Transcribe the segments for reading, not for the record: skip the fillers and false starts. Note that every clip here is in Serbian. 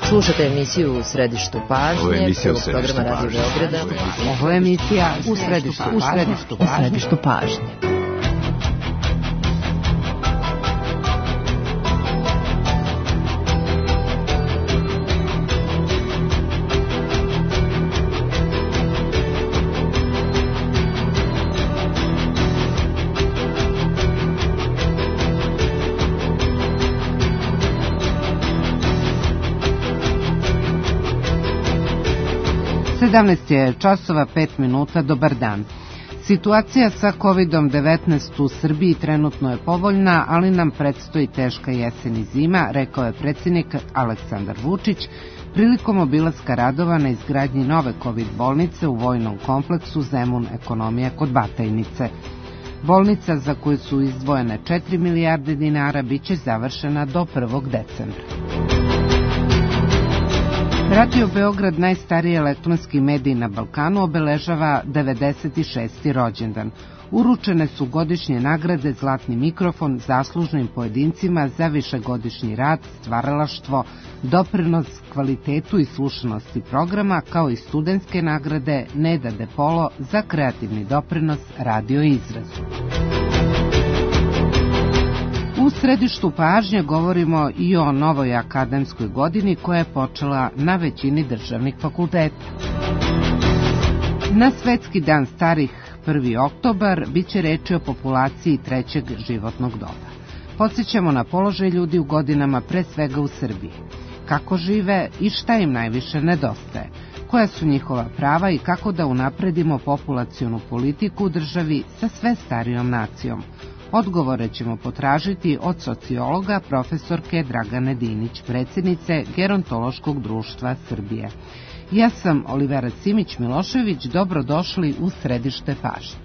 Slušate emisiju U središtu pažnje, prvog programa Radio Beograda. Ovo je emisija U središtu pažnje. Je časova 5 minuta, dobar dan. Situacija sa COVID-19 u Srbiji trenutno je povoljna, ali nam predstoji teška jesen i zima, rekao je predsjednik Aleksandar Vučić prilikom obilaska radova na izgradnji nove COVID bolnice u vojnom kompleksu Zemun ekonomija kod Batajnice. Bolnica za koju su izdvojene 4 milijarde dinara biće završena do 1. decembra. Radio Beograd, najstariji elektronski medij na Balkanu, obeležava 96. rođendan. Uručene su godišnje nagrade Zlatni mikrofon zaslužnim pojedincima za višegodišnji rad, stvaralaštvo, doprinos kvalitetu i slušanosti programa, kao i studentske nagrade Neda De Polo za kreativni doprinos radio izrazu. U središtu pažnje govorimo i o novoj akademskoj godini koja je počela na većini državnih fakulteta. Na Svetski dan starih 1. oktobar biće reči o populaciji trećeg životnog doba. Podsjećamo na položaj ljudi u godinama, pre svega u Srbiji. Kako žive i šta im najviše nedostaje, koja su njihova prava i kako da unapredimo populacionu politiku u državi sa sve starijom nacijom. Odgovore ćemo potražiti od sociologa profesorke Dragane Dinić, predsjednice Gerontološkog društva Srbije. Ja sam Olivera Simić-Milošević, dobrodošli u središte pažnje.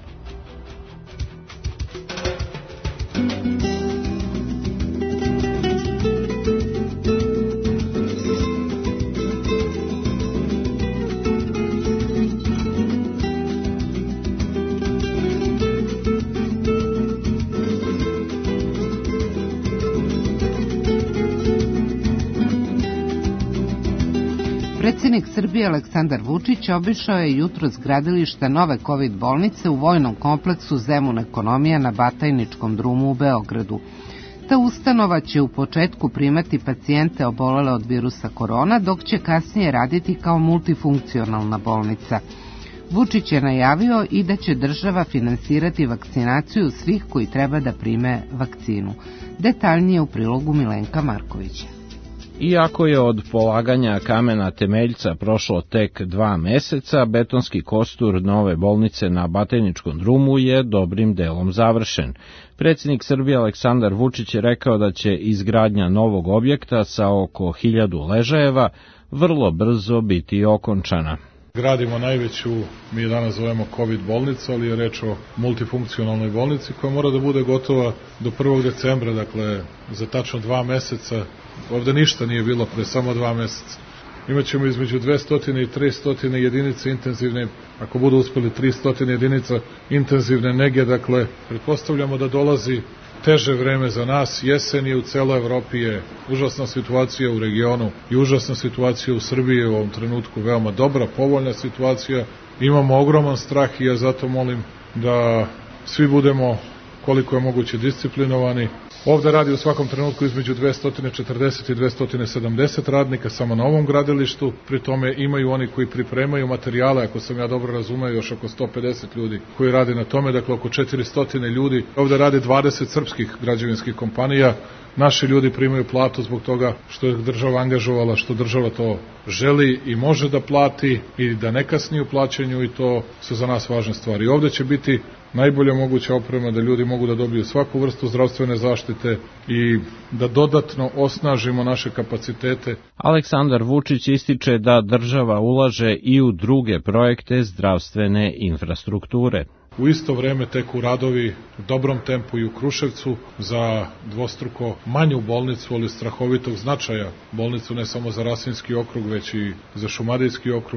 Predsjednik Srbije Aleksandar Vučić obišao je jutros gradilište nove COVID bolnice u vojnom kompleksu Zemun ekonomija na Batajničkom drumu u Beogradu. Ta ustanova će u početku primati pacijente obolele od virusa korona, dok će kasnije raditi kao multifunkcionalna bolnica. Vučić je najavio i da će država finansirati vakcinaciju svih koji treba da prime vakcinu. Detaljnije u prilogu Milenka Markovića. Iako je od polaganja kamena temeljca prošlo tek 2 meseca, betonski kostur nove bolnice na Batajničkom drumu je dobrim delom završen. Predsjednik Srbije Aleksandar Vučić je rekao da će izgradnja novog objekta sa oko 1000 ležajeva vrlo brzo biti okončana. Gradimo najveću, mi je danas zovemo COVID bolnicu, ali je reč o multifunkcionalnoj bolnici koja mora da bude gotova do 1. decembra, dakle za tačno 2 meseca. Ovde ništa nije bilo pre samo 2 meseca. Imaćemo između 200 i 300 jedinice intenzivne, ako budu uspeli 300 jedinica intenzivne nege, dakle pretpostavljamo da dolazi teže vreme za nas. Jesen je u celoj Evropi, je užasna situacija u regionu i užasna situacija u Srbiji u ovom trenutku, veoma dobra, povoljna situacija. Imamo ogroman strah i ja zato molim da svi koliko je moguće disciplinovani. Ovde radi u svakom trenutku između 240 i 270 radnika samo na ovom gradilištu, pri tome imaju oni koji pripremaju materijale, ako sam ja dobro razumeo, još oko 150 ljudi koji radi na tome, dakle oko 400 ljudi. Ovde radi 20 srpskih građevinskih kompanija. Naši ljudi primaju platu zbog toga što je država angažovala, što država to želi i može da plati i da ne kasni u plaćanju, i to su za nas važne stvari. Ovde će biti najbolja moguća oprema da ljudi mogu da dobiju svaku vrstu zdravstvene zaštite i da dodatno osnažimo naše kapacitete. Aleksandar Vučić ističe da država ulaže i u druge projekte zdravstvene infrastrukture. U isto vreme teku radovi u dobrom tempu i u Kruševcu za dvostruko manju bolnicu, ali strahovitog značaja. Bolnicu ne samo za Rasinski okrug, već i za Šumadijski okrug.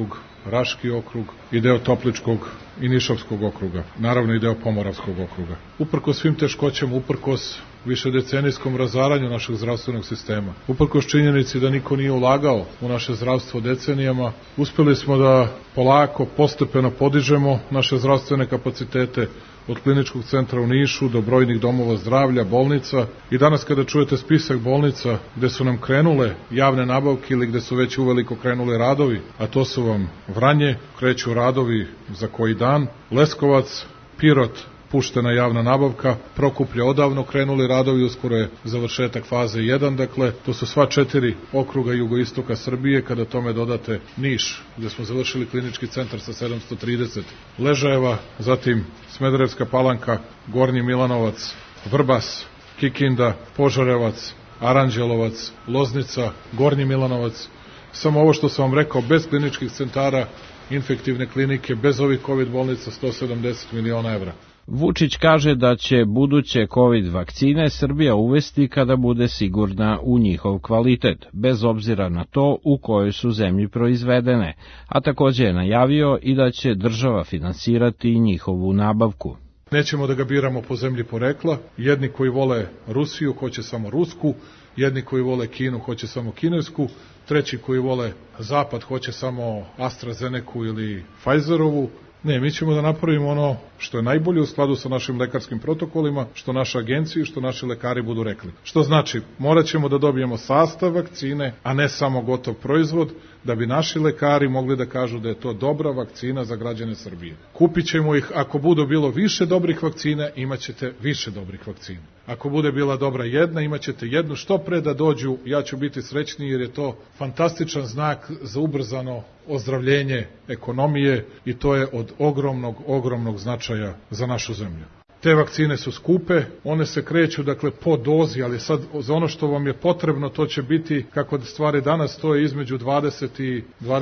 Raški okrug i deo Topličkog i Nišavskog okruga, naravno i deo Pomoravskog okruga. Uprkos svim teškoćama, uprkos višedecenijskom razaranju našeg zdravstvenog sistema, uprkos činjenici da niko nije ulagao u naše zdravstvo decenijama, uspeli smo da polako, postepeno podižemo naše zdravstvene kapacitete, od kliničkog centra u Nišu do brojnih domova zdravlja, bolnica, i danas kada čujete spisak bolnica gde su nam krenule javne nabavke ili gde su već uveliko krenuli radovi, a to su vam Vranje, kreću radovi za koji dan, Leskovac, Pirot, puštena javna nabavka, Prokuplje odavno krenuli radovi, uskoro je završetak faze 1, dakle, to su sva 4 okruga jugoistoka Srbije, kada tome dodate Niš, gde smo završili klinički centar sa 730 ležajeva, zatim Smederevska Palanka, Gornji Milanovac, Vrbas, Kikinda, Požarevac, Aranđelovac, Loznica, Gornji Milanovac, samo ovo što sam vam rekao, bez kliničkih centara, infektivne klinike, bez ovih COVID bolnica, 170 miliona evra. Vučić kaže da će buduće COVID vakcine Srbija uvesti kada bude sigurna u njihov kvalitet, bez obzira na to u kojoj su zemlji proizvedene, a takođe je najavio i da će država finansirati njihovu nabavku. Nećemo da ga biramo po zemlji porekla, jedni koji vole Rusiju hoće samo rusku, jedni koji vole Kinu hoće samo kinesku, treći koji vole Zapad hoće samo AstraZeneku ili Pfizerovu. Ne, mi ćemo da napravimo ono što je najbolje u skladu sa našim lekarskim protokolima, što naše agencije i što naši lekari budu rekli. Što znači, morat ćemo da dobijemo sastav vakcine, a ne samo gotov proizvod, da bi naši lekari mogli da kažu da je to dobra vakcina za građane Srbije. Kupit ćemo ih, ako bude bilo više dobrih vakcina, imat ćete više dobrih vakcina. Ako bude bila dobra jedna, imat ćete jednu. Što pre da dođu, ja ću biti srećniji jer je to fantastičan znak za ubrzano ozdravljenje ekonomije i to je od ogromnog značaja za našu zemlju. Te vakcine su skupe, one se kreću dakle po dozi, ali sad za ono što vam je potrebno to će biti, kako stvari danas stoje, između 20 i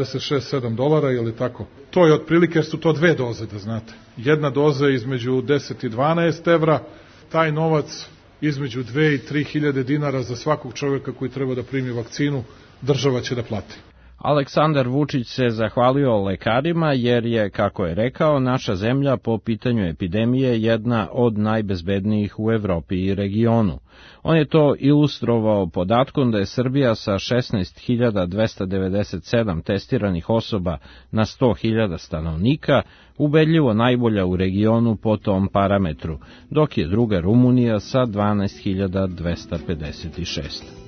26-7 dolara ili tako. To je otprilike, jer su to 2 doze, da znate. Jedna doza je između 10 i 12 evra, taj novac između 2 i 3 hiljade dinara za svakog čovjeka koji treba da primi vakcinu, država će da plati. Aleksandar Vučić se zahvalio lekarima jer je, kako je rekao, naša zemlja po pitanju epidemije jedna od najbezbednijih u Evropi i regionu. On je to ilustrovao podatkom da je Srbija sa 16.297 testiranih osoba na 100.000 stanovnika ubedljivo najbolja u regionu po tom parametru, dok je druga Rumunija sa 12.256.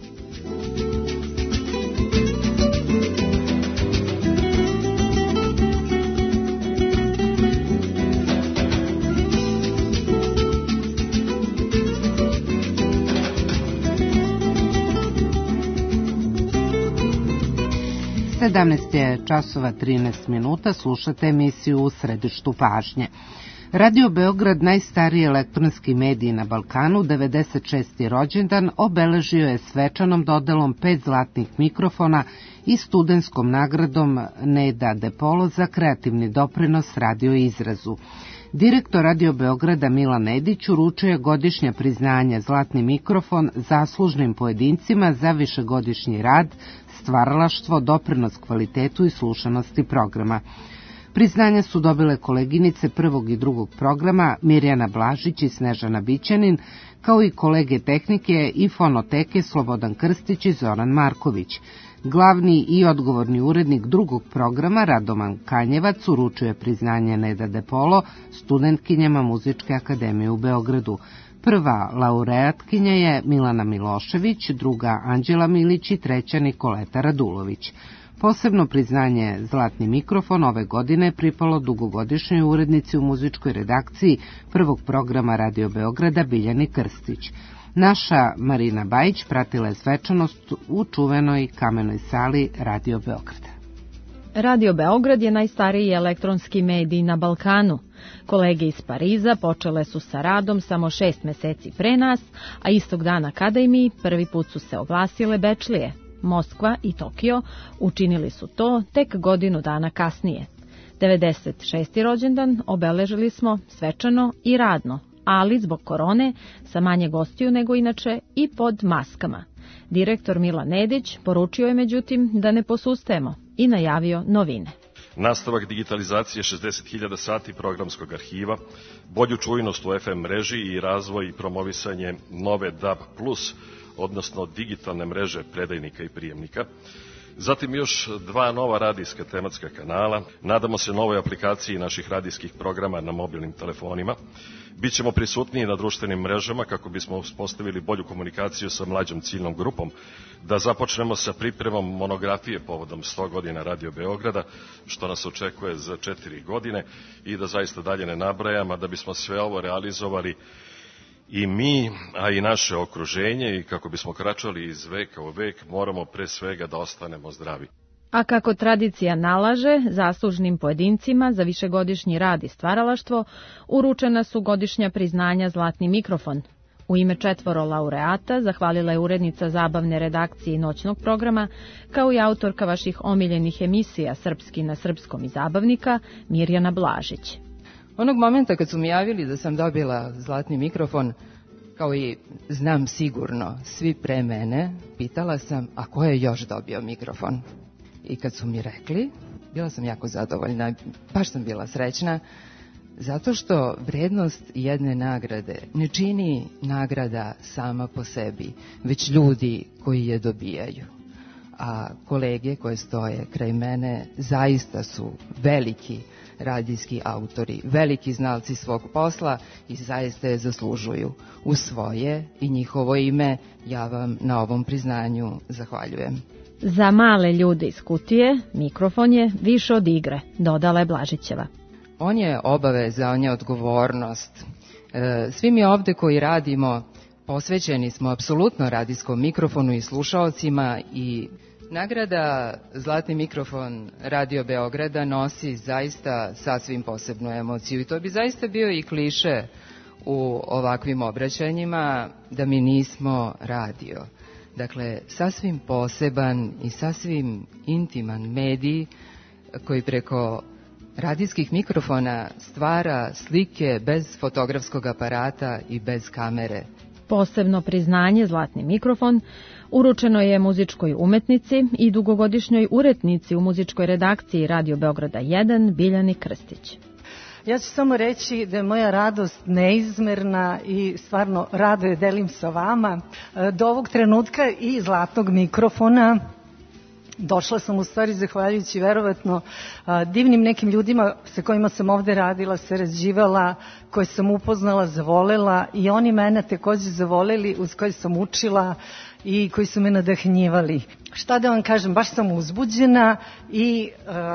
17 je časova 13 minuta, slušate emisiju U središtu pažnje. Radio Beograd, najstariji elektronski medij na Balkanu, 96. rođendan, obeležio je svečanom dodelom 5 zlatnih mikrofona i studentskom nagradom Neda De Polo za kreativni doprinos radio izrazu. Direktor Radio Beograda Milan Nedić uručio je godišnja priznanja Zlatni mikrofon zaslužnim pojedincima za višegodišnji rad, stvaralaštvo, doprinos kvalitetu i slušanosti programa. Priznanja su dobile koleginice prvog i drugog programa Mirjana Blažić i Snežana Bićanin, kao i kolege tehnike i fonoteke Slobodan Krstić i Zoran Marković. Glavni i odgovorni urednik drugog programa Radoman Kanjevac uručuje priznanje Neda De Polo studentkinjama Muzičke akademije u Beogradu. Prva laureatkinja je Milana Milošević, druga Anđela Milić i treća Nikoleta Radulović. Posebno priznanje Zlatni mikrofon ove godine pripalo dugogodišnjoj urednici u muzičkoj redakciji prvog programa Radio Beograda Biljani Krstić. Naša Marina Bajić pratila je svečanost u čuvenoj kamenoj sali Radio Beograda. Radio Beograd je najstariji elektronski medij na Balkanu. Kolege iz Pariza počele su sa radom samo 6 meseci pre nas, a istog dana kada i mi prvi put su se oglasile Bečlije. Moskva i Tokio učinili su to tek godinu dana kasnije. 96. rođendan obeležili smo svečano i radno, ali zbog korone sa manje gostiju nego inače i pod maskama. Direktor Milan Nedić poručio je međutim da ne posustajemo i najavio novine. nastavak digitalizacije 60.000 sati programskog arhiva, bolju čujnost u FM mreži i razvoj i promovisanje nove DAB+, odnosno digitalne mreže predajnika i prijemnika. Zatim još 2 nova radijska tematska kanala. Nadamo se novoj aplikaciji naših radijskih programa na mobilnim telefonima. Bićemo prisutniji na društvenim mrežama kako bismo uspostavili bolju komunikaciju sa mlađom ciljnom grupom, da započnemo sa pripremom monografije povodom 100 godina Radio Beograda, što nas očekuje za 4 godine i da zaista dalje ne nabrajam, a da bismo sve ovo realizovali i mi, a i naše okruženje, i kako bismo kračali iz veka u vek, moramo pre svega da ostanemo zdravi. A kako tradicija nalaže, zaslužnim pojedincima za višegodišnji rad i stvaralaštvo uručena su godišnja priznanja Zlatni mikrofon. U ime 4 laureata zahvalila je urednica zabavne redakcije i noćnog programa, kao i autorka vaših omiljenih emisija Srpski na srpskom i Zabavnika, Mirjana Blažić. Onog momenta kad su mi javili da sam dobila Zlatni mikrofon, kao i znam sigurno svi pre mene, pitala sam, a ko je još dobio mikrofon? I kad su mi rekli, bila sam jako zadovoljna, baš sam bila srećna, zato što vrednost jedne nagrade ne čini nagrada sama po sebi, već ljudi koji je dobijaju. A kolege koje stoje kraj mene zaista su veliki radijski autori, veliki znalci svog posla i zaista je zaslužuju. U svoje i njihovo ime ja vam na ovom priznanju zahvaljujem. Za male ljude iz kutije mikrofon je više od igre, dodala je Blažićeva. On je obaveza, on je odgovornost. Svi mi ovde koji radimo posvećeni smo apsolutno radijskom mikrofonu i slušaocima i nagrada Zlatni mikrofon Radio Beograda nosi zaista sasvim posebnu emociju i to bi zaista bio i kliše u ovakvim obraćanjima da mi nismo radio. Dakle, sasvim poseban i sasvim intiman medij koji preko radijskih mikrofona stvara slike bez fotografskog aparata i bez kamere. Posebno priznanje Zlatni mikrofon uručeno je muzičkoj umetnici i dugogodišnjoj urednici u muzičkoj redakciji Radio Beograda 1 Biljani Krstić. Ja ću samo reći da je moja radost neizmerna i stvarno rado je delim sa vama. Do ovog trenutka i Zlatnog mikrofona došla sam u stvari zahvaljujući verovatno divnim nekim ljudima sa kojima sam ovde radila, sarađivala, koje sam upoznala, zavolela i oni mene takođe zavoleli, uz koje sam učila i koji su me nadahnjivali. Šta da vam kažem, baš sam uzbuđena i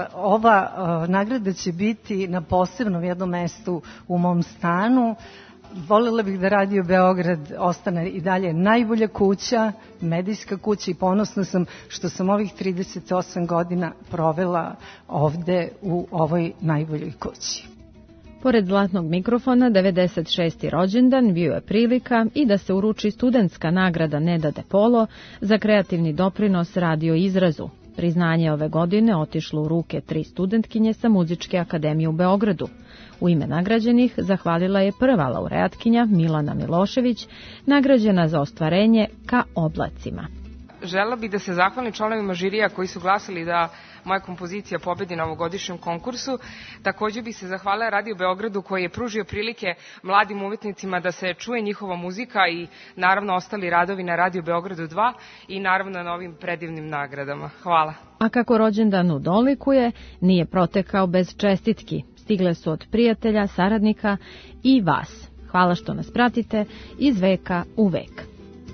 ova nagrada će biti na posebnom jednom mestu u mom stanu. Volela bih da Radio Beograd ostane i dalje najbolja kuća, medijska kuća i ponosna sam što sam ovih 38 godina provela ovde u ovoj najboljoj kući. Pored Zlatnog mikrofona, 96. rođendan bio je prilika i da se uruči studentska nagrada Neda De Polo za kreativni doprinos radio izrazu. Priznanje ove godine otišlo u ruke 3 studentkinje sa Muzičke akademije u Beogradu. U ime nagrađenih zahvalila je prva laureatkinja Milana Milošević, nagrađena za ostvarenje Ka oblacima. Želela bih da se zahvalim članovima žirija koji su glasali da moja kompozicija pobedi na ovogodišnjem konkursu. Takođe bih se zahvalila Radio Beogradu koji je pružio prilike mladim umetnicima da se čuje njihova muzika i naravno ostali radovi na Radio Beogradu 2 i naravno na ovim predivnim nagradama. Hvala. A kako rođendanu dolikuje, nije protekao bez čestitki. Stigle su od prijatelja, saradnika i vas. Hvala što nas pratite iz veka u vek.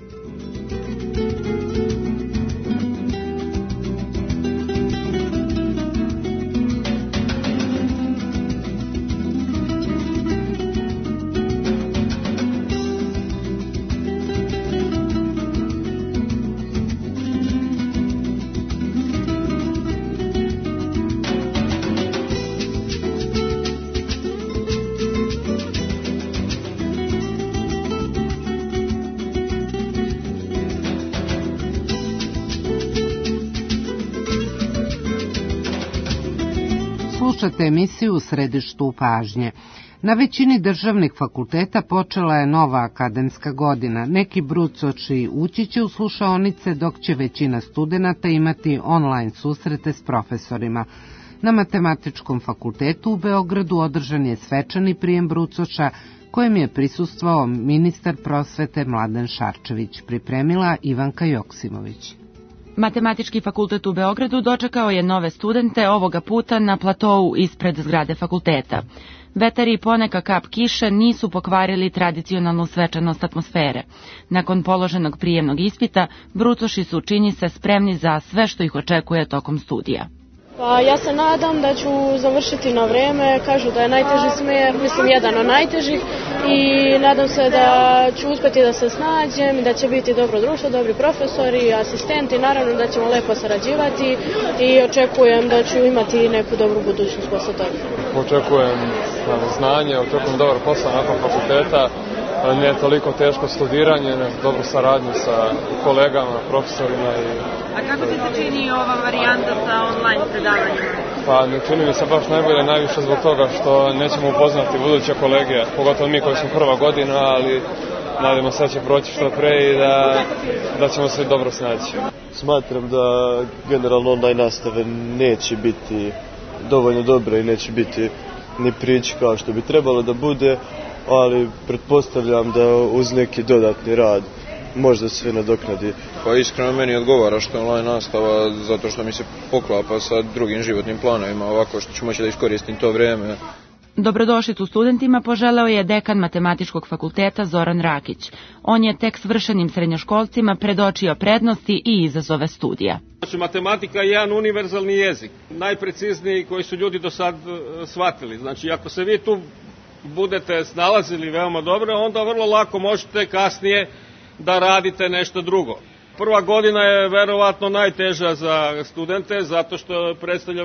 Slušate emisiju U središtu pažnje. Na većini državnih fakulteta počela je nova akademska godina. Neki brucoči ući će u slušaonice, dok će većina studenata imati online susrete s profesorima. Na Matematičkom fakultetu u Beogradu održan je svečani prijem brucoša kojem je prisustvovao ministar prosvete Mladen Šarčević, pripremila Ivanka Joksimović. Matematički fakultet u Beogradu dočekao je nove studente ovoga puta na platou ispred zgrade fakulteta. Vetar i poneka kap kiše nisu pokvarili tradicionalnu svečanost atmosfere. Nakon položenog prijemnog ispita, brucoši su, čini se, spremni za sve što ih očekuje tokom studija. Pa ja se nadam da ću završiti na vreme, kažu da je najteži smer, mislim jedan od najtežih i nadam se da ću uspeti da se snađem, da će biti dobro društvo, dobri profesori, asistenti, naravno da ćemo lepo sarađivati i očekujem da ću imati neku dobru budućnost posle toga. Očekujem znanje, očekujem dobar posao nakon fakulteta, ne toliko teško studiranje, ne dobru saradnju sa kolegama, profesorima. A kako ti se čini ova varijanta sa online predavanjima? Pa ne čini mi se baš najbolje, najviše zbog toga što nećemo upoznati buduće kolege, pogotovo mi koji smo prva godina, ali nadamo se da će proći što pre i da ćemo se dobro snaći. Smatram da generalno online nastave neće biti dovoljno dobre i neće biti ni priči kao što bi trebalo da bude, ali pretpostavljam da uz neki dodatni rad možda sve nadoknadi. Pa iskreno meni odgovara što je online nastava zato što mi se poklapa sa drugim životnim planovima, ovako što ću moći da iskoristim to vreme. Dobrodošlicu studentima poželeo je dekan Matematičkog fakulteta Zoran Rakić. On je tek svršenim srednjoškolcima predočio prednosti i izazove studija. Matematika je jedan univerzalni jezik, najprecizniji koji su ljudi do sad shvatili. Znači, ako se vi tu budete snalazili veoma dobro, onda vrlo lako možete kasnije da radite nešto drugo. Prva godina je verovatno najteža za studente zato što predstavlja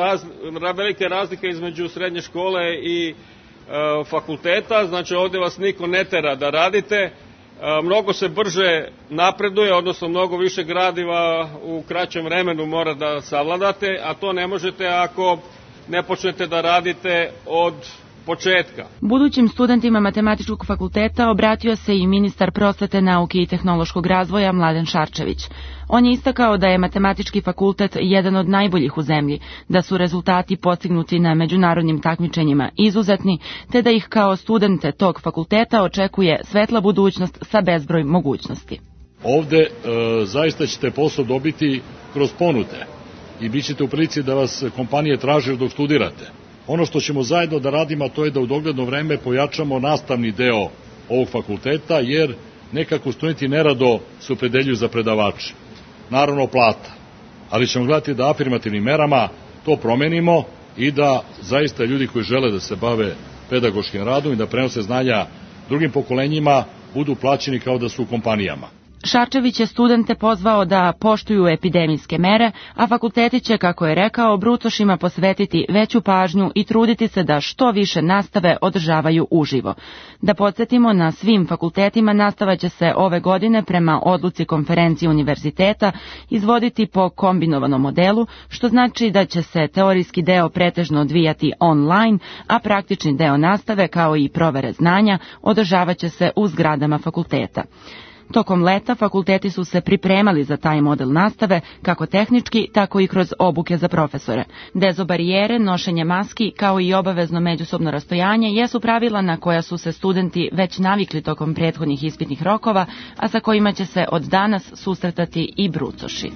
velike razlike između srednje škole i fakulteta. Znači ovdje vas niko ne tera da radite. Mnogo se brže napreduje, odnosno mnogo više gradiva u kraćem vremenu mora da savladate, a to ne možete ako ne počnete da radite od početka. Budućim studentima Matematičkog fakulteta obratio se i ministar prosvete, nauke i tehnološkog razvoja Mladen Šarčević. On je istakao da je Matematički fakultet jedan od najboljih u zemlji, da su rezultati postignuti na međunarodnim takmičenjima izuzetni, te da ih kao studente tog fakulteta očekuje svetla budućnost sa bezbroj mogućnosti. Ovde zaista ćete posao dobiti kroz ponude i bit ćete u prilici da vas kompanije traže dok studirate. Ono što ćemo zajedno da radimo, to je da u dogledno vreme pojačamo nastavni deo ovog fakulteta, jer nekako studenti nerado se opredeljuju za predavače. Naravno plata, ali ćemo gledati da afirmativnim merama to promenimo i da zaista ljudi koji žele da se bave pedagoškim radom i da prenose znanja drugim pokolenjima budu plaćeni kao da su u kompanijama. Šarčević je studente pozvao da poštuju epidemijske mere, a fakulteti će, kako je rekao, brucošima posvetiti veću pažnju i truditi se da što više nastave održavaju uživo. Da podsjetimo, na svim fakultetima nastava će se ove godine prema odluci konferencije univerziteta izvoditi po kombinovanom modelu, što znači da će se teorijski deo pretežno odvijati online, a praktični deo nastave, kao i provere znanja, održavaće se u zgradama fakulteta. Tokom leta fakulteti su se pripremali za taj model nastave, kako tehnički, tako i kroz obuke za profesore. Dezobarijere, nošenje maski, kao i obavezno međusobno rastojanje jesu pravila na koja su se studenti već navikli tokom prethodnih ispitnih rokova, a sa kojima će se od danas susretati i brucoši.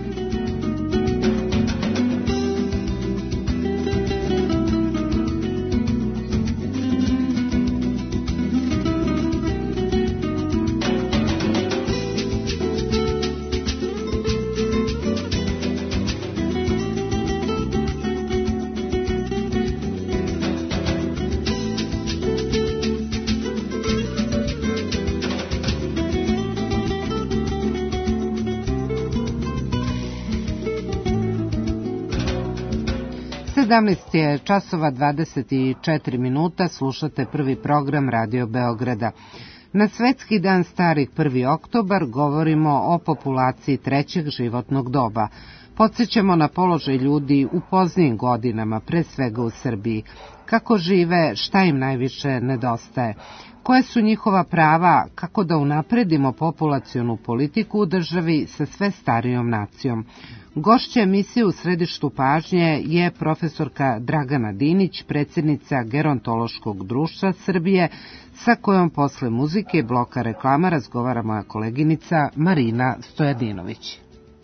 Je časova 24 minuta, slušate prvi program Radio Beograda. Na Svetski dan starih 1. oktobar govorimo o populaciji trećeg životnog doba. Podsjećamo na položaj ljudi u poznijim godinama, pre svega u Srbiji. Kako žive, šta im najviše nedostaje, koje su njihova prava, kako da unapredimo populacionu politiku u državi sa sve starijom nacijom. Gošća emisije u središtu pažnje je profesorka Dragana Dinić, predsjednica Gerontološkog društva Srbije, sa kojom posle muzike i bloka reklama razgovara moja koleginica Marina Stojadinović.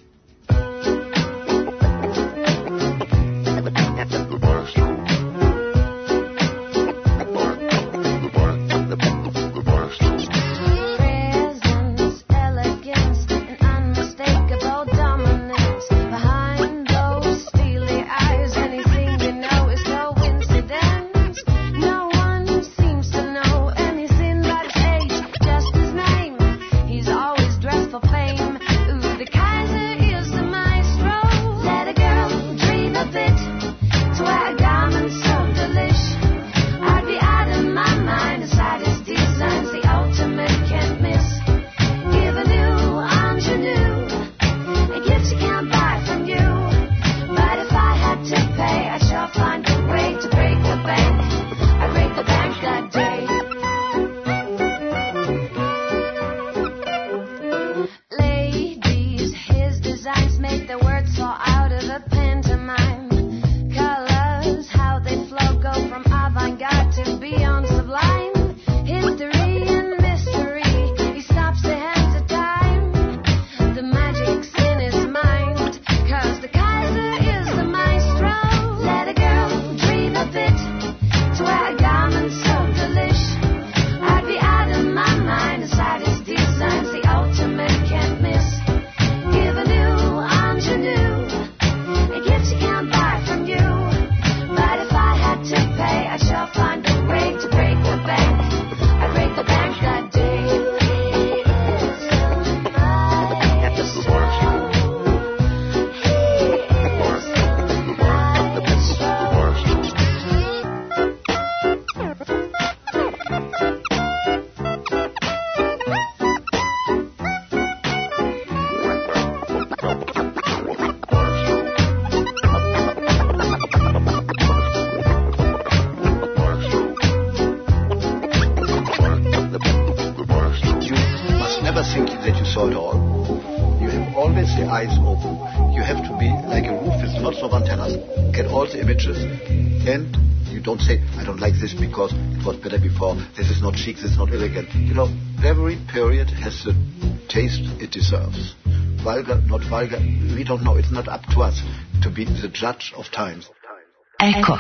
This is not chic, this is not elegant. You know, every period has the taste it deserves. Vulgar, not vulgar, we don't know. It's not up to us to be the judge of times. Eko.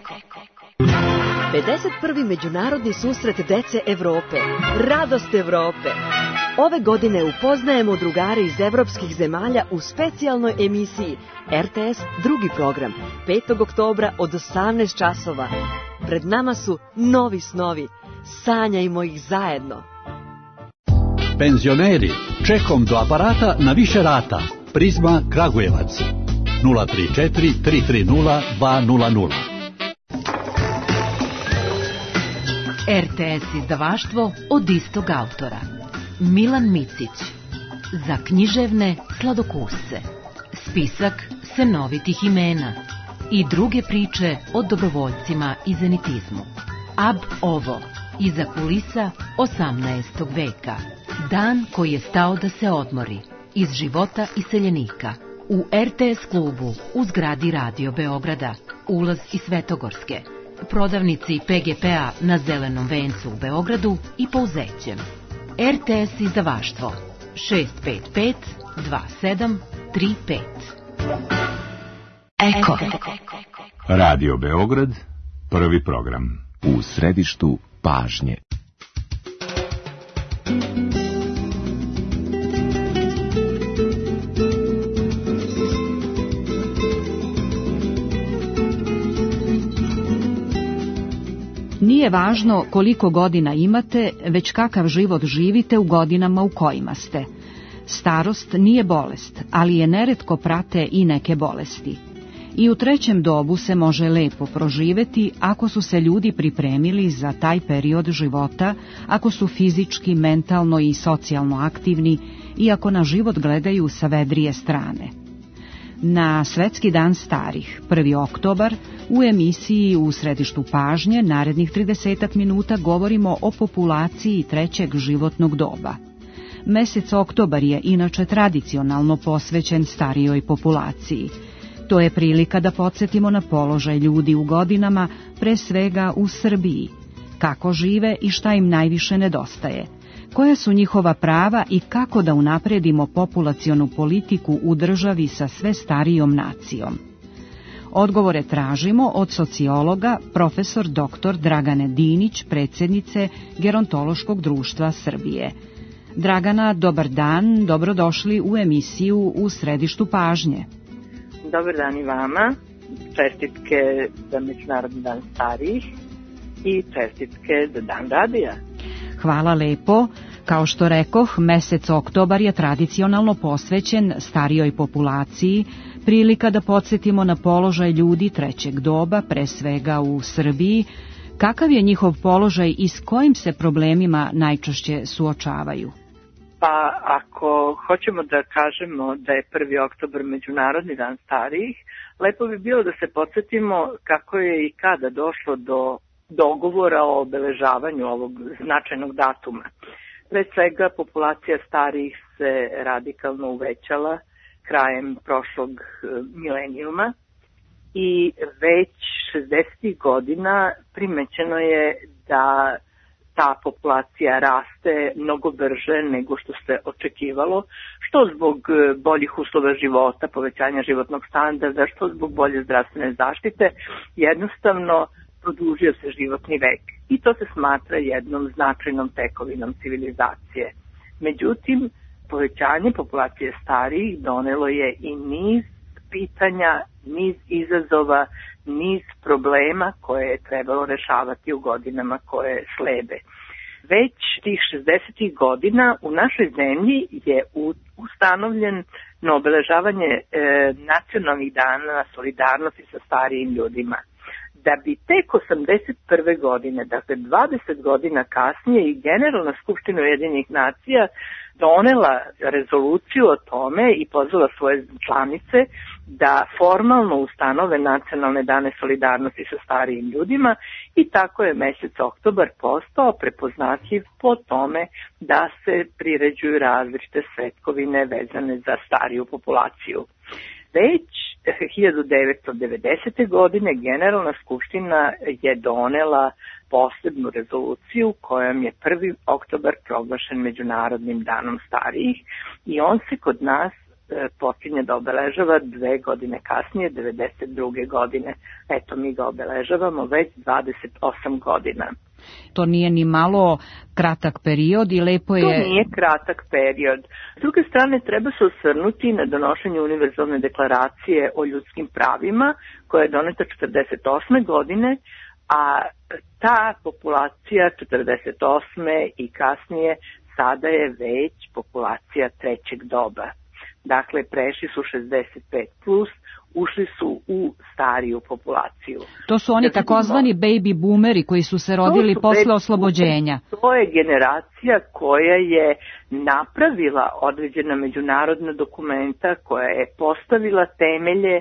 51. međunarodni susret dece Evrope. Radost Evrope. Ove godine upoznajemo drugare iz evropskih zemalja u specijalnoj emisiji RTS drugi program 5. oktobra od 18 časova. Pred nama su novi snovi. Sanjajmo ih zajedno. Penzioneri, čekom do aparata na više rata. Prizma Kragujevac 034 330 200. RTS izdavaštvo od istog autora. Milan Micić. Za književne sladokusce. Spisak senovitih imena i druge priče o dobrovoljcima i zenitizmu. Ab ovo, iza kulisa 18. veka. Dan koji je stao da se odmori. Iz života iseljenika. U RTS klubu u zgradi Radio Beograda. Ulaz iz Svetogorske. Prodavnici PGP-a na Zelenom vencu u Beogradu i Pouzećem. RTS izdavaštvo 655 2735. Eko. Radio Beograd, prvi program. U središtu pažnje. Nije važno koliko godina imate, već kakav život živite u godinama u kojima ste. Starost nije bolest, ali je neretko prate i neke bolesti. I u trećem dobu se može lepo proživeti ako su se ljudi pripremili za taj period života, ako su fizički, mentalno i socijalno aktivni i ako na život gledaju sa vedrije strane. Na Svetski dan starih, 1. oktobar, u emisiji U središtu pažnje narednih 30 minuta govorimo o populaciji trećeg životnog doba. Mesec oktobar je inače tradicionalno posvećen starijoj populaciji. To je prilika da podsjetimo na položaj ljudi u godinama, pre svega u Srbiji. Kako žive i šta im najviše nedostaje. Koja su njihova prava i kako da unapredimo populacionu politiku u državi sa sve starijom nacijom. Odgovore tražimo od sociologa profesor dr. Dragane Dinić, predsjednice Gerontološkog društva Srbije. Dragana, dobar dan, dobrodošli u emisiju U središtu pažnje. Dobar dan i vama, čestitke za Međunarodni dan starijih i čestitke za dan radija. Hvala lepo. Kao što rekoh, mesec oktobar je tradicionalno posvećen starijoj populaciji, prilika da podsjetimo na položaj ljudi trećeg doba, pre svega u Srbiji. Kakav je njihov položaj i s kojim se problemima najčešće suočavaju? Pa ako hoćemo da kažemo da je 1. oktobar Međunarodni dan starijih, lepo bi bilo da se podsjetimo kako je i kada došlo do dogovora o obeležavanju ovog značajnog datuma. Pre svega, populacija starijih se radikalno uvećala krajem prošlog milenijuma i već 60. godina primećeno je da ta populacija raste mnogo brže nego što se očekivalo, što zbog boljih uslova života, povećanja životnog standarda, što zbog bolje zdravstvene zaštite, jednostavno produžio se životni vek i to se smatra jednom značajnom tekovinom civilizacije. Međutim, povećanje populacije starijih donelo je i niz pitanja, niz izazova, niz problema koje je trebalo rešavati u godinama koje slede. Već tih 60. godina u našoj zemlji je ustanovljen na obeležavanje nacionalnih dana solidarnosti sa starijim ljudima. Da bi tek 81. godine, dakle 20 godina kasnije, i Generalna skupština Ujedinjenih nacija donela rezoluciju o tome i pozvala svoje članice da formalno ustanove nacionalne dane solidarnosti sa starijim ljudima i tako je mesec oktobar postao prepoznatljiv po tome da se priređuju različite svetkovine vezane za stariju populaciju. Već 1990. godine Generalna skupština je donela posebnu rezoluciju kojom je 1. oktobar proglašen Međunarodnim danom starijih i on se kod nas počinje da obeležava 2 godine kasnije, 92. godine. Eto, mi ga obeležavamo već 28 godina. To nije ni malo kratak period i lepo je... To nije kratak period. S druge strane, treba se osvrnuti na donošenje Univerzalne deklaracije o ljudskim pravima, koja je doneta 48. godine, a ta populacija 48. i kasnije sada je već populacija trećeg doba. Dakle, prešli su 65+, ušli su u stariju populaciju. To su oni takozvani baby boomeri koji su se rodili posle oslobođenja. To je generacija koja je napravila određena međunarodna dokumenta, koja je postavila temelje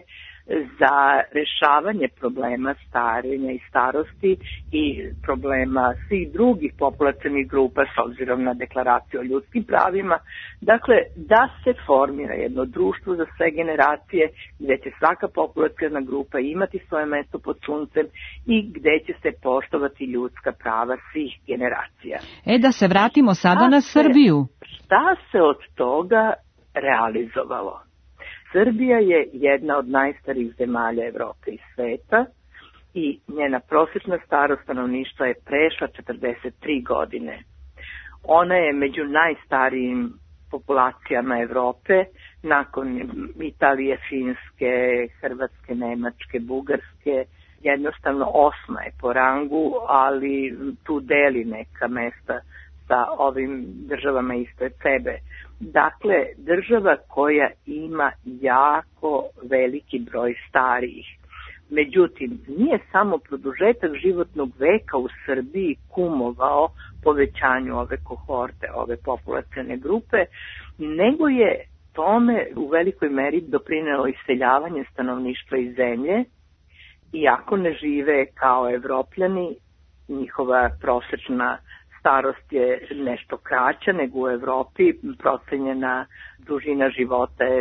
za rešavanje problema starenja i starosti i problema svih drugih populacionih grupa s obzirom na deklaraciju o ljudskim pravima. Dakle, da se formira jedno društvo za sve generacije gde će svaka populaciona grupa imati svoje mesto pod suncem i gde će se poštovati ljudska prava svih generacija. Da se vratimo sada na Srbiju. Šta se od toga realizovalo? Srbija je jedna od najstarijih zemalja Evrope i sveta i njena prosječna starost stanovništva je prešla 43 godine. Ona je među najstarijim populacijama Evrope, nakon Italije, Finske, Hrvatske, Nemačke, Bugarske, jednostavno 8. je po rangu, ali tu deli neka mesta sa ovim državama ispred sebe. Dakle, država koja ima jako veliki broj starijih. Međutim, nije samo produžetak životnog veka u Srbiji kumovao povećanju ove kohorte, ove populacione grupe, nego je tome u velikoj meri doprinelo iseljavanje stanovništva iz zemlje, iako ne žive kao Evropljani, njihova prosečna starost je nešto kraća nego u Evropi, procenjena dužina života je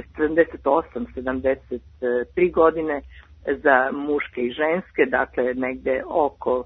78-73 godine za muške i ženske, dakle negde oko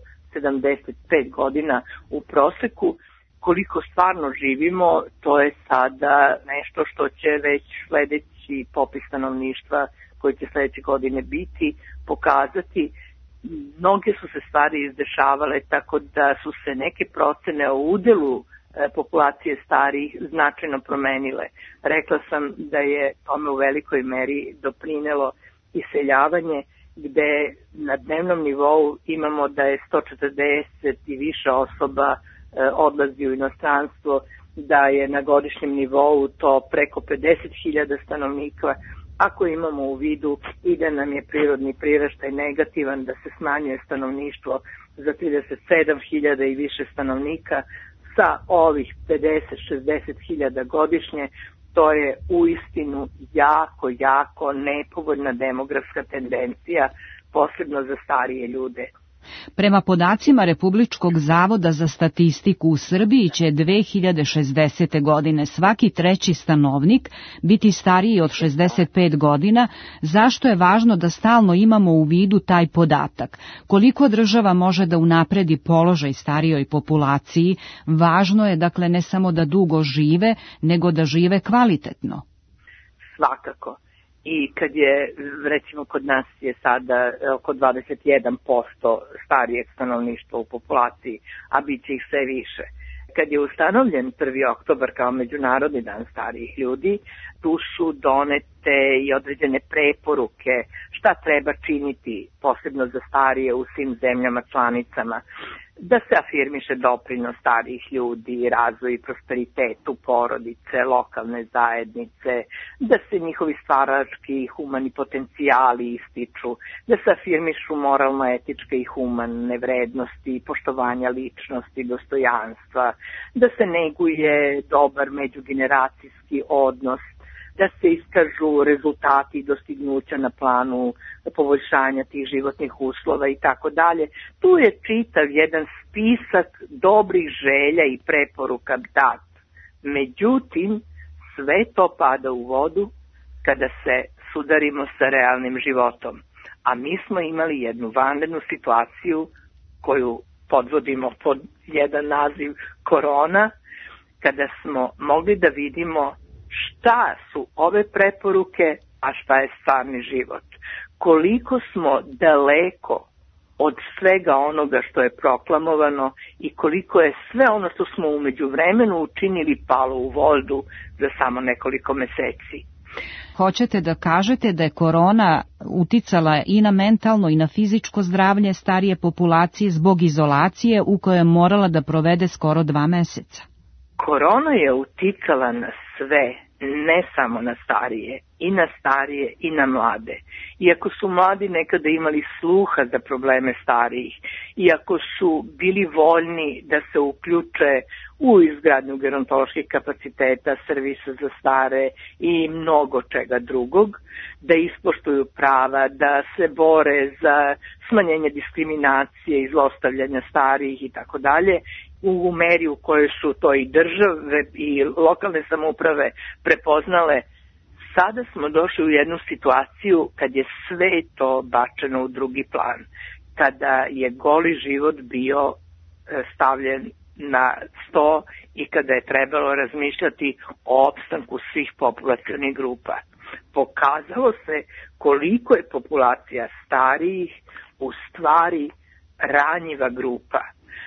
75 godina u proseku. Koliko stvarno živimo, to je sada nešto što će već sledeći popis stanovništva koji će sledeće godine biti, pokazati. Mnoge su se stvari izdešavale tako da su se neke procene o udelu populacije starijih značajno promenile. Rekla sam da je tome u velikoj meri doprinelo iseljavanje, gde na dnevnom nivou imamo da je 140 i više osoba odlazi u inostranstvo, da je na godišnjem nivou to preko 50.000 stanovnika. Ako imamo u vidu i da nam je prirodni priraštaj negativan, da se smanjuje stanovništvo za 37.000 i više stanovnika, sa ovih 50-60.000 godišnje, to je uistinu jako nepovoljna demografska tendencija, posebno za starije ljude. Prema podacima Republičkog zavoda za statistiku u Srbiji će 2060. godine svaki treći stanovnik biti stariji od 65 godina. Zašto je važno da stalno imamo u vidu taj podatak? Koliko država može da unapredi položaj starijoj populaciji? Važno je, dakle, ne samo da dugo žive, nego da žive kvalitetno. Svakako. I kad je, recimo kod nas je sada oko 21% starijeg stanovništva u populaciji, a bit će ih sve više. Kad je ustanovljen 1. oktobar kao Međunarodni dan starijih ljudi, tu su donete i određene preporuke šta treba činiti, posebno za starije u svim zemljama članicama, da se afirmiše doprinos starijih ljudi, razvoj i prosperitetu porodice, lokalne zajednice, da se njihovi stvarački i humani potencijali ističu, da se afirmišu moralno-etičke i humane vrednosti, poštovanja ličnosti, dostojanstva, da se neguje dobar međugeneracijski odnos, da se iskažu rezultati i dostignuća na planu poboljšanja tih životnih uslova i tako dalje. Tu je čitav jedan spisak dobrih želja i preporuka dat. Međutim, sve to pada u vodu kada se sudarimo sa realnim životom. A mi smo imali jednu vanrednu situaciju koju podvodimo pod jedan naziv korona, kada smo mogli da vidimo šta su ove preporuke, a šta je stvarni život. Koliko smo daleko od svega onoga što je proklamovano i koliko je sve ono što smo u međuvremenu učinili palo u vodu za samo nekoliko meseci. Hoćete da kažete da je korona uticala i na mentalno i na fizičko zdravlje starije populacije zbog izolacije u kojoj je morala da provede skoro 2 meseca? Korona je uticala na sve, ne samo na starije, i na mlade. Iako su mladi nekada imali sluha za probleme starijih, iako su bili voljni da se uključe u izgradnju gerontoloških kapaciteta, servisa za stare i mnogo čega drugog, da ispoštuju prava, da se bore za smanjenje diskriminacije i zlostavljanja starijih i tako dalje, u meri u kojoj su to i države i lokalne samouprave prepoznale. Sada smo došli u jednu situaciju kad je sve to bačeno u drugi plan, kada je goli život bio stavljen na sto i kada je trebalo razmišljati o opstanku svih populacionih grupa. Pokazalo se koliko je populacija starijih u stvari ranjiva grupa,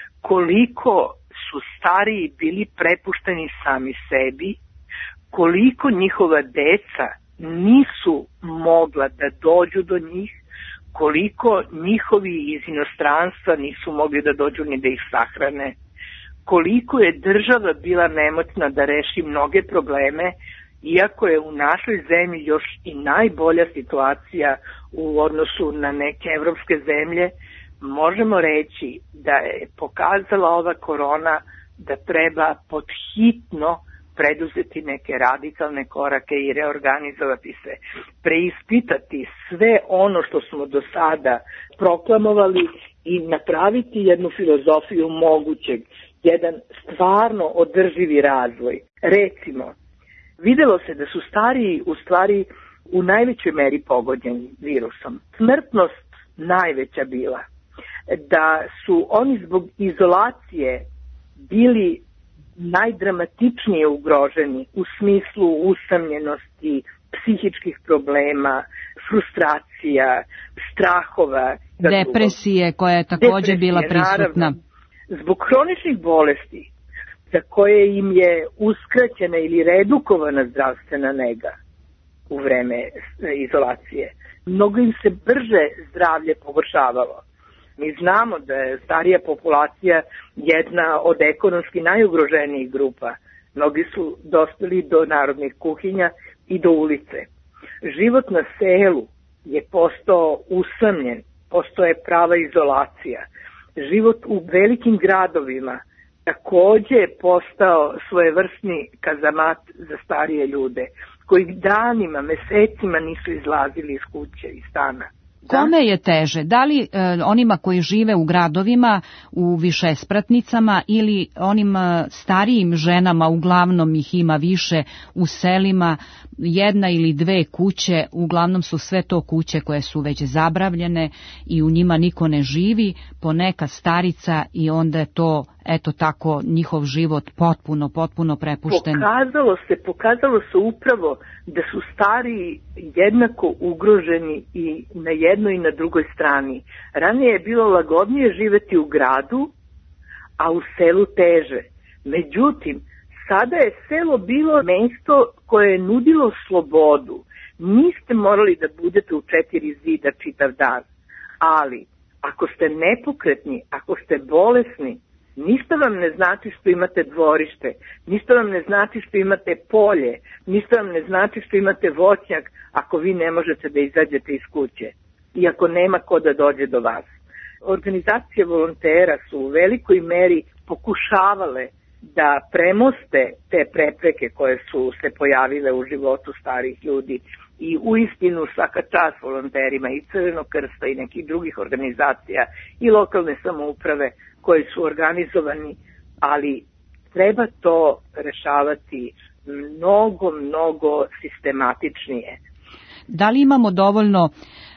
koliko su stariji bili prepušteni sami sebi, koliko njihova deca nisu mogla da dođu do njih, koliko njihovi iz inostranstva nisu mogli da dođu ni da ih sahrane, koliko je država bila nemoćna da reši mnoge probleme, iako je u našoj zemlji još i najbolja situacija u odnosu na neke evropske zemlje. Možemo reći da je pokazala ova korona da treba podhitno preduzeti neke radikalne korake i reorganizovati se, preispitati sve ono što smo do sada proklamovali i napraviti jednu filozofiju mogućeg jedan stvarno održivi razvoj. Recimo, videlo se da su stariji u stvari u najvećoj meri pogođeni virusom. Smrtnost najveća bila. Da su oni zbog izolacije bili najdramatičnije ugroženi u smislu usamljenosti, psihičkih problema, frustracija, strahova. Depresije koja je također bila prisutna. Naravno, zbog hroničnih bolesti za koje im je uskraćena ili redukovana zdravstvena nega u vreme izolacije. Mnogo im se brže zdravlje pogoršavalo. Mi znamo da je starija populacija jedna od ekonomski najugroženijih grupa. Mnogi su dospeli do narodnih kuhinja i do ulice. Život na selu je postao usamljen, postoje prava izolacija. Život u velikim gradovima također je postao svojevrsni kazamat za starije ljude, koji danima, mesecima nisu izlazili iz kuće i stana. Kome je teže? Da li onima koji žive u gradovima, u višespratnicama ili onim starijim ženama, uglavnom ih ima više, u selima, jedna ili dve kuće, uglavnom su sve to kuće koje su već zabravljene i u njima niko ne živi, poneka starica i onda je to, eto tako, njihov život potpuno prepušten. Pokazalo se upravo da su stariji jednako ugroženi i na jednoj i na drugoj strani. Ranije je bilo lagodnije živeti u gradu, a u selu teže. Međutim, sada je selo bilo mesto koje je nudilo slobodu. Niste morali da budete u 4 zida čitav dan, ali ako ste nepokretni, ako ste bolesni, ništa vam ne znači što imate dvorište, ništa vam ne znači što imate polje, ništa vam ne znači što imate voćnjak ako vi ne možete da izađete iz kuće i ako nema ko da dođe do vas. Organizacije volontera su u velikoj meri pokušavale da premoste te prepreke koje su se pojavile u životu starih ljudi i uistinu svaka čast volonterima i Crvenog krsta i nekih drugih organizacija i lokalne samouprave koji su organizovani, ali treba to rešavati mnogo sistematičnije. Da li imamo dovoljno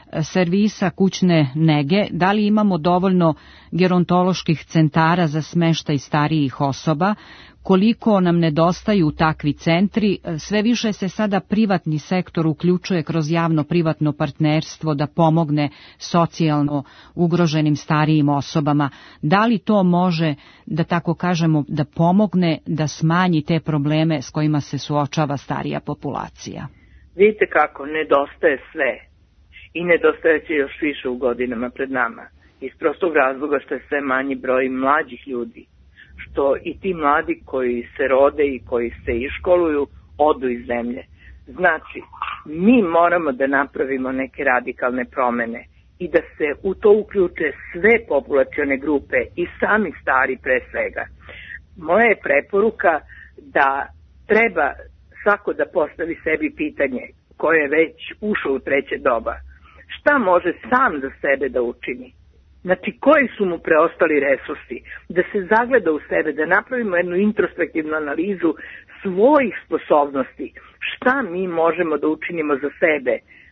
servisa kućne nege, da li imamo dovoljno gerontoloških centara za smeštaj starijih osoba, koliko nam nedostaju takvi centri, sve više se sada privatni sektor uključuje kroz javno-privatno partnerstvo da pomogne socijalno ugroženim starijim osobama. Da li to može, da tako kažemo, da pomogne da smanji te probleme s kojima se suočava starija populacija? Vidite kako, nedostaje sve. I nedostajeće još više u godinama pred nama. Iz prostog razloga što je sve manji broj mlađih ljudi. Što i ti mladi koji se rode i koji se iškoluju odu iz zemlje. Znači, mi moramo da napravimo neke radikalne promene i da se u to uključe sve populacione grupe i sami stari pre svega. Moja je preporuka da treba svako da postavi sebi pitanje koje je već ušao u treće doba. Šta može sam za sebe da učini? Znači, koji su mu preostali resursi? Da se zagleda u sebe, da napravimo jednu introspektivnu analizu svojih sposobnosti. Šta mi možemo da učinimo za sebe?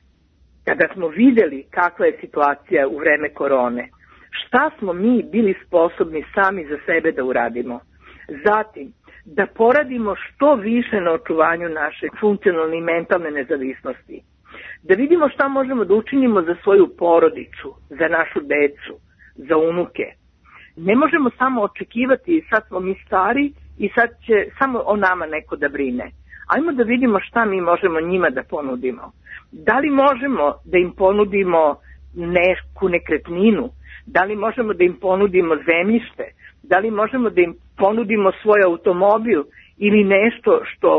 Kada smo videli kakva je situacija u vreme korone, šta smo mi bili sposobni sami za sebe da uradimo? Zatim, da poradimo što više na očuvanju naše funkcionalne i mentalne nezavisnosti. Da vidimo šta možemo da učinimo za svoju porodicu, za našu decu, za unuke. Ne možemo samo očekivati, sad smo mi stari i sad će samo o nama neko da brine. Ajmo da vidimo šta mi možemo njima da ponudimo. Da li možemo da im ponudimo neku nekretninu? Da li možemo da im ponudimo zemljište? Da li možemo da im ponudimo svoj automobil ili nešto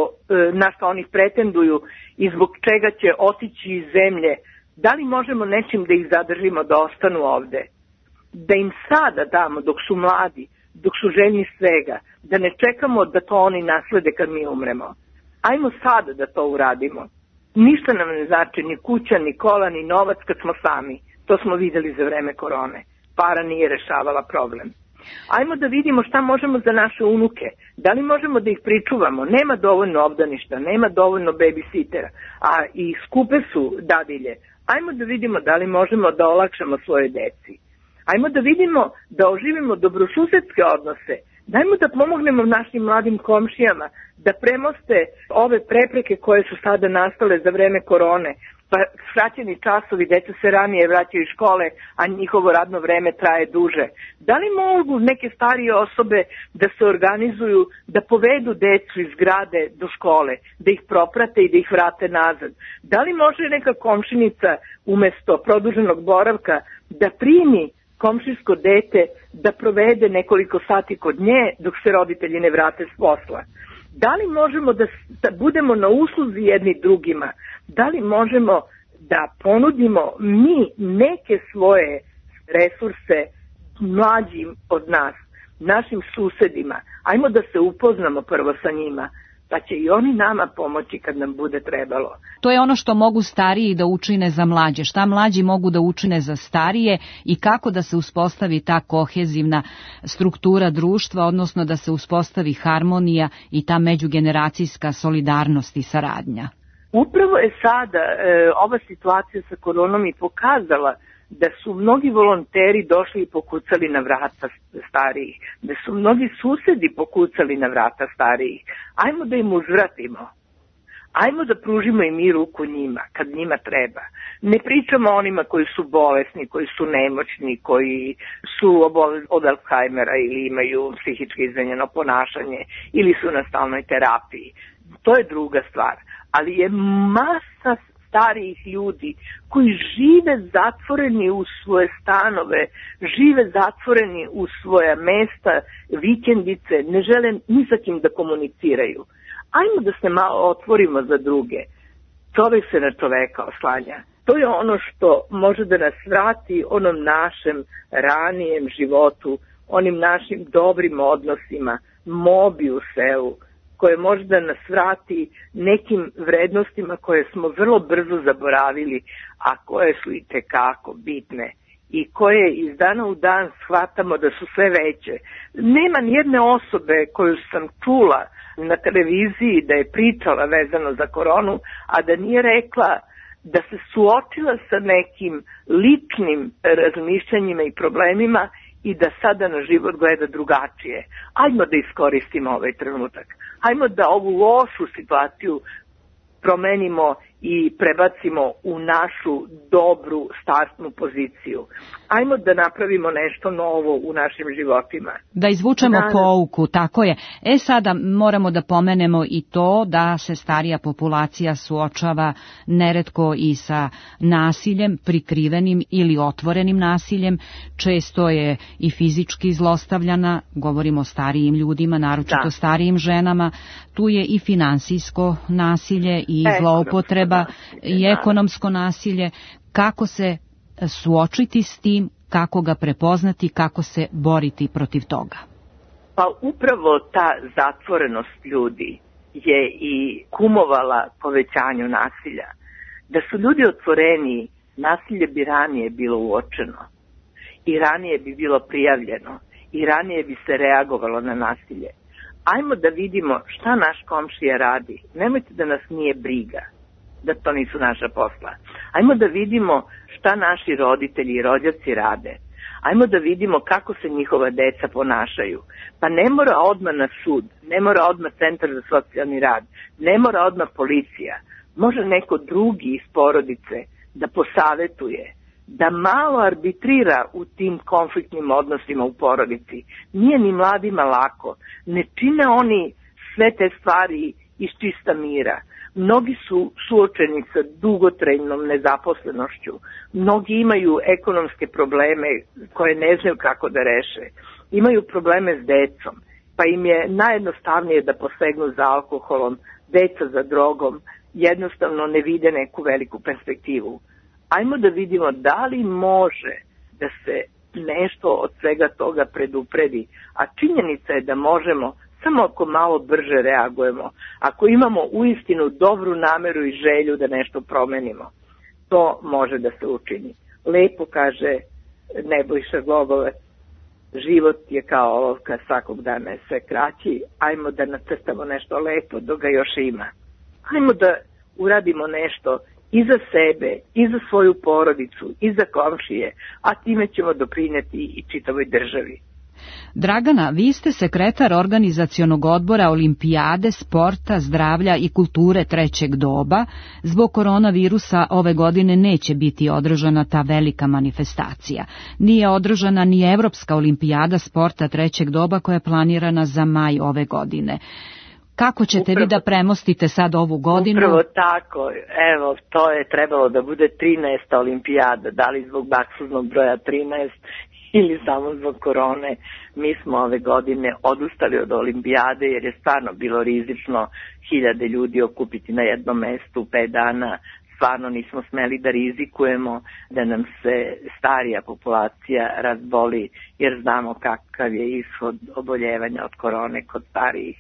na što oni pretenduju i zbog čega će otići iz zemlje? Da li možemo nečim da ih zadržimo da ostanu ovde? Da im sada damo dok su mladi, dok su željni svega, da ne čekamo da to oni naslede kad mi umremo. Ajmo sada da to uradimo. Ništa nam ne znači ni kuća, ni kola, ni novac kad smo sami. To smo videli za vreme korone. Para nije rešavala problem. Ajmo da vidimo šta možemo za naše unuke. Da li možemo da ih pričuvamo? Nema dovoljno obdaništa, nema dovoljno babysitera, a i skupe su dadilje. Ajmo da vidimo da li možemo da olakšamo svoje deci. Ajmo da vidimo da oživimo dobrosusedske odnose. Dajmo da pomognemo našim mladim komšijama da premoste ove prepreke koje su sada nastale za vreme korone. Pa skraćeni časovi, deca se ranije vraćaju iz škole, a njihovo radno vreme traje duže. Da li mogu neke starije osobe da se organizuju, da povedu decu iz zgrade do škole, da ih proprate i da ih vrate nazad? Da li može neka komšinica umesto produženog boravka da primi komšijsko dete da provede nekoliko sati kod nje dok se roditelji ne vrate s posla? Da li možemo da budemo na usluzi jedni drugima? Da li možemo da ponudimo mi neke svoje resurse mlađim od nas, našim susedima? Ajmo da se upoznamo prvo sa njima, pa će i oni nama pomoći kad nam bude trebalo. To je ono što mogu stariji da učine za mlađe. Šta mlađi mogu da učine za starije i kako da se uspostavi ta kohezivna struktura društva, odnosno da se uspostavi harmonija i ta međugeneracijska solidarnost i saradnja? Upravo je sada ova situacija sa koronom i pokazala da su mnogi volonteri došli i pokucali na vrata starijih, da su mnogi susedi pokucali na vrata starijih. Ajmo da im uzvratimo. Ajmo da pružimo i mi ruku njima, kad njima treba. Ne pričamo o onima koji su bolesni, koji su nemoćni, koji su oboleli od Alzheimera ili imaju psihički izmenjeno ponašanje ili su na stalnoj terapiji. To je druga stvar. Ali je masa starijih ljudi koji žive zatvoreni u svoje stanove, žive zatvoreni u svoja mesta, vikendice, ne žele ni sa kim da komuniciraju. Ajmo da se malo otvorimo za druge. Čovek se na čoveka oslanja. To je ono što može da nas vrati onom našem ranijem životu, onim našim dobrim odnosima, Mobiuseu, koje može da nas vrati nekim vrednostima koje smo vrlo brzo zaboravili, a koje su i tekako bitne i koje iz dana u dan shvatamo da su sve veće. Nema nijedne osobe koju sam čula na televiziji da je pričala vezano za koronu, a da nije rekla da se suočila sa nekim ličnim razmišljanjima i problemima i da sada na život gleda drugačije. Ajmo da iskoristimo ovaj trenutak. Ajmo da ovu lošu situaciju promenimo i prebacimo u našu dobru startnu poziciju. Ajmo da napravimo nešto novo u našim životima. Da izvučemo pouku, tako je. Sada moramo da pomenemo i to da se starija populacija suočava neretko i sa nasiljem, prikrivenim ili otvorenim nasiljem. Često je i fizički zlostavljana, govorimo o starijim ljudima, naročito starijim ženama. Tu je i finansijsko nasilje i zloupotreba i ekonomsko nasilje. Kako se suočiti s tim, kako ga prepoznati, kako se boriti protiv toga? Pa upravo ta zatvorenost ljudi je i kumovala povećanju nasilja. Da su ljudi otvoreni, nasilje bi ranije bilo uočeno i ranije bi bilo prijavljeno i ranije bi se reagovalo na nasilje. Ajmo da vidimo šta naš komšija radi. Nemojte da nas nije briga da to nisu naša posla. Ajmo da vidimo šta naši roditelji i rođaci rade. Ajmo da vidimo kako se njihova deca ponašaju. Pa ne mora odmah na sud, ne mora odmah centar za socijalni rad, ne mora odmah policija. Može neko drugi iz porodice da posavetuje, da malo arbitrira u tim konfliktnim odnosima u porodici. Nije ni mladima lako. Ne čine oni sve te stvari iz čista mira. Mnogi su suočeni sa dugotrajnom nezaposlenošću. Mnogi imaju ekonomske probleme koje ne znaju kako da reše. Imaju probleme s decom, pa im je najjednostavnije da posegnu za alkoholom, deca za drogom, jednostavno ne vide neku veliku perspektivu. Ajmo da vidimo da li može da se nešto od svega toga predupredi, a činjenica je da možemo samo ako malo brže reagujemo, ako imamo uistinu dobru nameru i želju da nešto promenimo. To može da se učini. Lepo kaže Nebojša Glogovac, život je kao olovka, svakog dana je sve kraći, ajmo da nacrtamo nešto lepo dok ga još ima. Ajmo da uradimo nešto i za sebe, i za svoju porodicu, i za komšije, a time ćemo doprineti i čitavoj državi. Dragana, vi ste sekretar organizacionog odbora Olimpijade, sporta, zdravlja i kulture trećeg doba. Zbog koronavirusa ove godine neće biti održana ta velika manifestacija. Nije održana ni Evropska olimpijada sporta trećeg doba koja je planirana za maj ove godine. Kako ćete vi da premostite sad ovu godinu? Upravo tako. Evo, to je trebalo da bude 13. olimpijada. Da li zbog baksuznog broja 13 ili samo zbog korone. Mi smo ove godine odustali od olimpijade jer je stvarno bilo rizično 1000 ljudi okupiti na jednom mestu 5 dana. Stvarno nismo smeli da rizikujemo da nam se starija populacija razboli jer znamo kakav je ishod oboljevanja od korone kod starijih.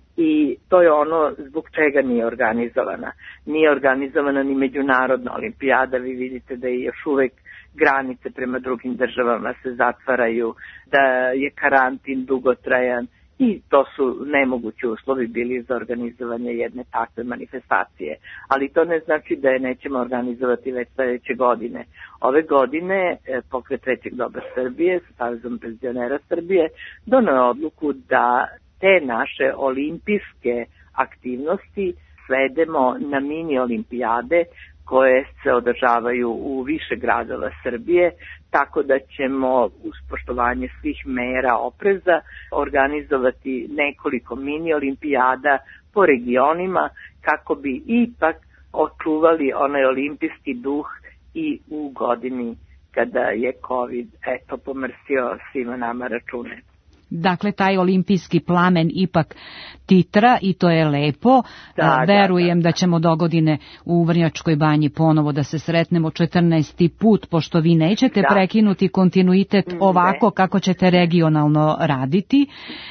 I to je ono zbog čega nije organizovana. Nije organizovana ni međunarodna olimpijada. Vi vidite da je još uvek granice prema drugim državama se zatvaraju, da je karantin dugotrajan i to su nemogući uslovi bili za organizovanje jedne takve manifestacije. Ali to ne znači da je nećemo organizovati već sledeće godine. Ove godine Pokret trećeg doba Srbije sa Savezom penzionera Srbije doneo odluku da te naše olimpijske aktivnosti svedemo na mini olimpijade koje se održavaju u više gradova Srbije, tako da ćemo uz poštovanje svih mera opreza organizovati nekoliko mini olimpijada po regionima kako bi ipak očuvali onaj olimpijski duh i u godini kada je COVID pomrsio svima nama račune. Dakle, taj olimpijski plamen ipak titra i to je lepo. Verujem da ćemo dogodine u Vrnjačkoj banji ponovo da se sretnemo 14. put, pošto vi nećete prekinuti kontinuitet ovako kako ćete regionalno raditi.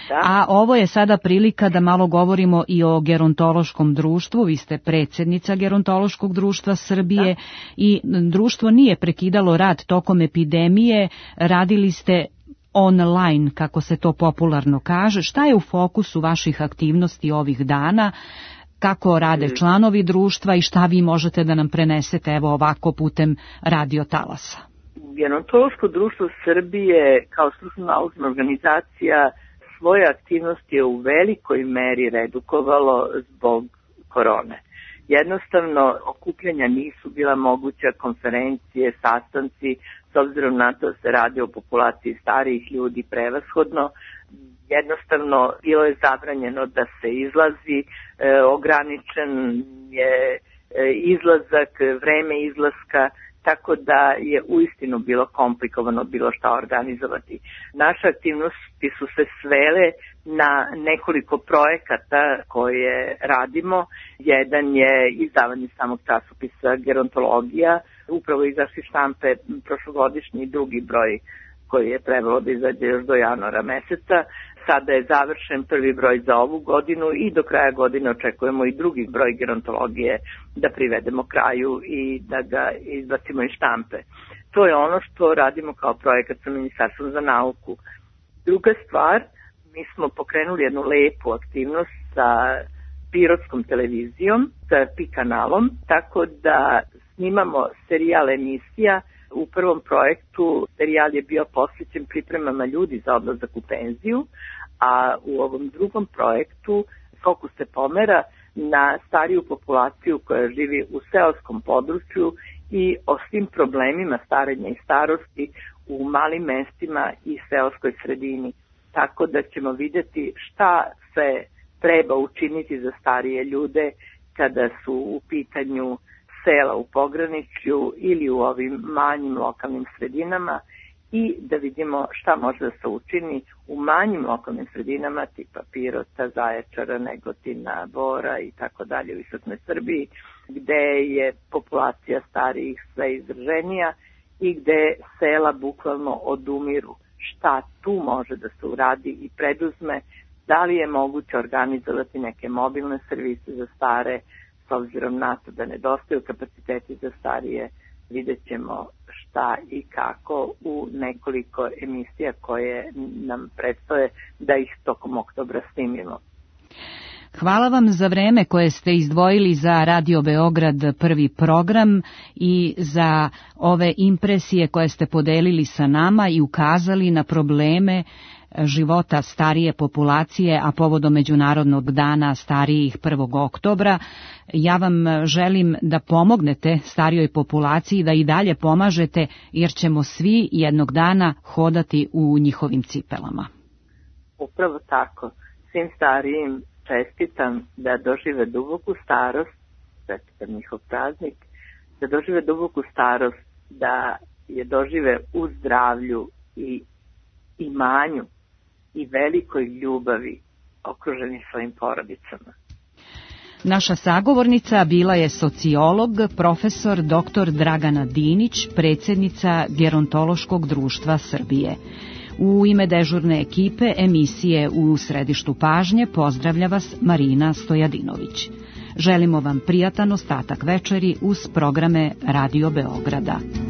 A ovo je sada prilika da malo govorimo i o gerontološkom društvu. Vi ste predsjednica Gerontološkog društva Srbije i društvo nije prekidalo rad tokom epidemije. Radili ste online, kako se to popularno kaže. Šta je u fokusu vaših aktivnosti ovih dana? Kako rade članovi društva i šta vi možete da nam prenesete evo ovako putem radio talasa? Gerontološko društvo Srbije kao stručno-naučna organizacija svoje aktivnosti je u velikoj meri redukovalo zbog korone. Jednostavno, okupljanja nisu bila moguća, konferencije, sastanci, s obzirom na to se radi o populaciji starijih ljudi prevashodno. Jednostavno, bilo je zabranjeno da se izlazi, ograničen je izlazak, vreme izlaska, tako da je uistinu bilo komplikovano bilo šta organizovati. Naše aktivnosti su se svele na nekoliko projekata koje radimo. Jedan je izdavanje samog časopisa Gerontologija, upravo izašli štampe prošlogodišnji drugi broj koji je trebalo da izađe još do januara meseca. Sada je završen prvi broj za ovu godinu i do kraja godine očekujemo i drugi broj gerontologije da privedemo kraju i da ga izbacimo iz štampe. To je ono što radimo kao projekat sa Ministarstvom za nauku. Druga stvar, mi smo pokrenuli jednu lepu aktivnost sa Pirotskom televizijom, sa PI kanalom, tako da snimamo serijal emisija. U prvom projektu serijal je bio posvećen pripremama ljudi za odlazak u penziju, a u ovom drugom projektu fokus se pomera na stariju populaciju koja živi u seoskom području i o svim problemima starenja i starosti u malim mestima i seoskoj sredini. Tako da ćemo vidjeti šta se treba učiniti za starije ljude kada su u pitanju sela u pograničju ili u ovim manjim lokalnim sredinama i da vidimo šta može da se učini u manjim lokalnim sredinama tipa Pirota, Zaječara, Negotina, Bora i tako dalje u istočnoj Srbiji, gde je populacija starijih sve izraženija i gde sela bukvalno odumiru. Šta tu može da se uradi i preduzme, da li je moguće organizovati neke mobilne servise za stare, s obzirom na to da nedostaju kapaciteti za starije, vidjet ćemo šta i kako u nekoliko emisija koje nam predstoje da ih tokom oktobra snimimo. Hvala vam za vreme koje ste izdvojili za Radio Beograd prvi program i za ove impresije koje ste podelili sa nama i ukazali na probleme života starije populacije, a povodom Međunarodnog dana starijih 1. oktobra. Ja vam želim da pomognete starijoj populaciji, da i dalje pomažete, jer ćemo svi jednog dana hodati u njihovim cipelama. Upravo tako. Svim starijim čestitam da dožive duboku starost, čestitam njihov praznik, da dožive duboku starost, da je dožive u zdravlju i imanju i velikoj ljubavi okruženi svojim porodicama. Naša sagovornica bila je sociolog, profesor dr. Dragana Dinić, predsjednica Gerontološkog društva Srbije. U ime dežurne ekipe emisije U središtu pažnje pozdravlja vas Marina Stojadinović. Želimo vam prijatan ostatak večeri uz programe Radio Beograda.